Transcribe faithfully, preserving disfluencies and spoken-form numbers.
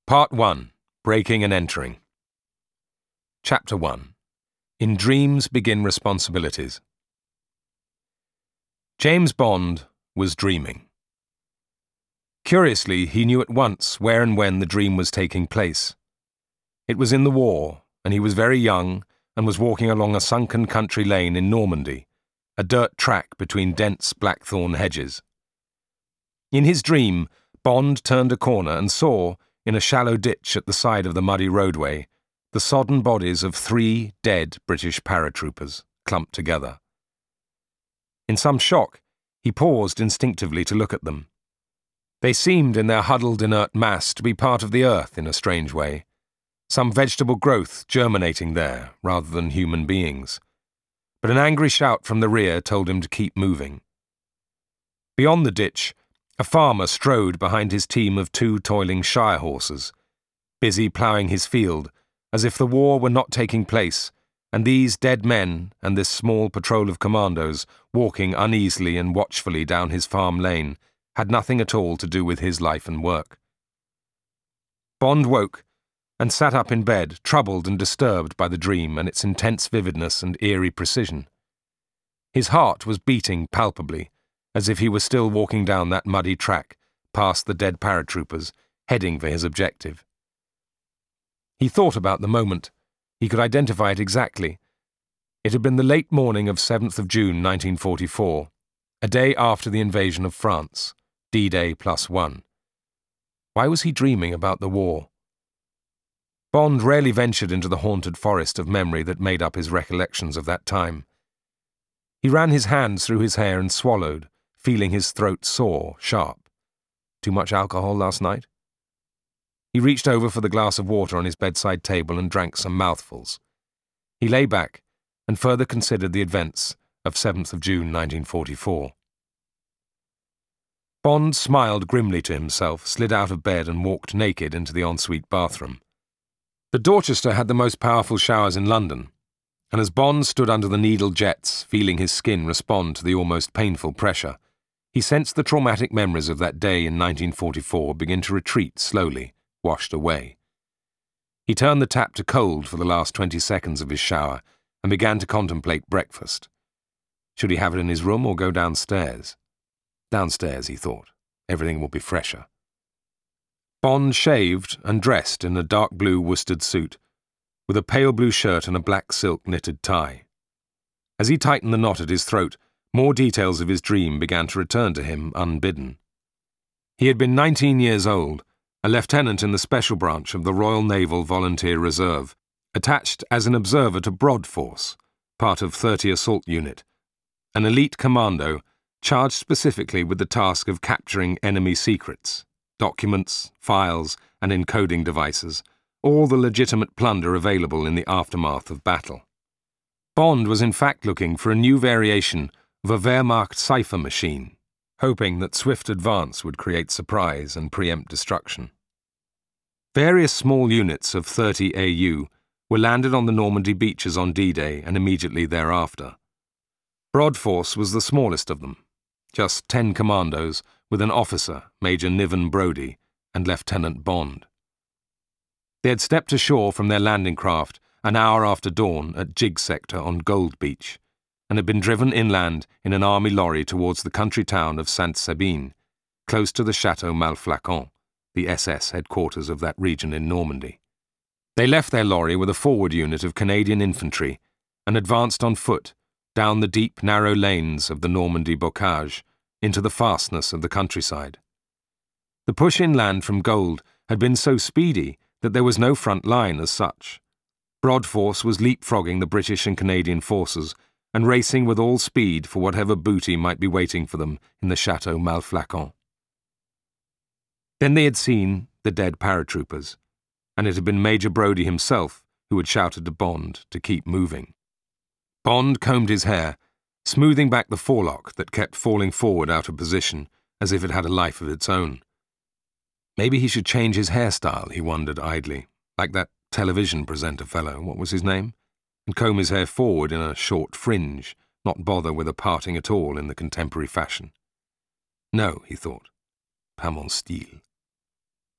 Part one. Breaking and Entering. Chapter one. In Dreams Begin Responsibilities. James Bond was dreaming. Curiously, he knew at once where and when the dream was taking place. It was in the war, and he was very young and was walking along a sunken country lane in Normandy, a dirt track between dense blackthorn hedges. In his dream, Bond turned a corner and saw, in a shallow ditch at the side of the muddy roadway, the sodden bodies of three dead British paratroopers clumped together. In some shock, he paused instinctively to look at them. They seemed, in their huddled inert mass, to be part of the earth in a strange way, some vegetable growth germinating there rather than human beings. But an angry shout from the rear told him to keep moving. Beyond the ditch, a farmer strode behind his team of two toiling shire horses, busy ploughing his field, as if the war were not taking place, and these dead men and this small patrol of commandos walking uneasily and watchfully down his farm lane had nothing at all to do with his life and work. Bond woke and sat up in bed, troubled and disturbed by the dream and its intense vividness and eerie precision. His heart was beating palpably, as if he were still walking down that muddy track, past the dead paratroopers, heading for his objective. He thought about the moment. He could identify it exactly. It had been the late morning of seventh of June nineteen forty-four, a day after the invasion of France, D-Day plus one. Why was he dreaming about the war? Bond rarely ventured into the haunted forest of memory that made up his recollections of that time. He ran his hands through his hair and swallowed, feeling his throat sore, sharp. Too much alcohol last night? He reached over for the glass of water on his bedside table and drank some mouthfuls. He lay back and further considered the events of seventh of June nineteen forty-four. Bond smiled grimly to himself, slid out of bed and walked naked into the ensuite bathroom. The Dorchester had the most powerful showers in London, and as Bond stood under the needle jets, feeling his skin respond to the almost painful pressure, he sensed the traumatic memories of that day in nineteen forty-four begin to retreat slowly, washed away. He turned the tap to cold for the last twenty seconds of his shower and began to contemplate breakfast. Should he have it in his room or go downstairs? Downstairs, he thought. Everything will be fresher. Bond shaved and dressed in a dark blue worsted suit, with a pale blue shirt and a black silk knitted tie. As he tightened the knot at his throat, more details of his dream began to return to him unbidden. He had been nineteen years old, a lieutenant in the special branch of the Royal Naval Volunteer Reserve, attached as an observer to Broadforce, part of thirty Assault Unit, an elite commando charged specifically with the task of capturing enemy secrets, documents, files, and encoding devices, all the legitimate plunder available in the aftermath of battle. Bond was in fact looking for a new variation of a Wehrmacht cipher machine, hoping that swift advance would create surprise and preempt destruction. Various small units of thirty A U were landed on the Normandy beaches on D-Day and immediately thereafter. Broadforce was the smallest of them, just ten commandos with an officer, Major Niven Brodie, and Lieutenant Bond. They had stepped ashore from their landing craft an hour after dawn at Jig Sector on Gold Beach, and had been driven inland in an army lorry towards the country town of Sainte-Sabine, close to the Chateau Malflacon, the S S headquarters of that region in Normandy. They left their lorry with a forward unit of Canadian infantry and advanced on foot down the deep, narrow lanes of the Normandy bocage into the fastness of the countryside. The push inland from Gold had been so speedy that there was no front line as such. Broadforce was leapfrogging the British and Canadian forces and racing with all speed for whatever booty might be waiting for them in the Chateau Malflacon. Then they had seen the dead paratroopers, and it had been Major Brodie himself who had shouted to Bond to keep moving. Bond combed his hair, smoothing back the forelock that kept falling forward out of position as if it had a life of its own. Maybe he should change his hairstyle, he wondered idly, like that television presenter fellow, what was his name? And comb his hair forward in a short fringe, not bother with a parting at all in the contemporary fashion. No, he thouut, pas mon style.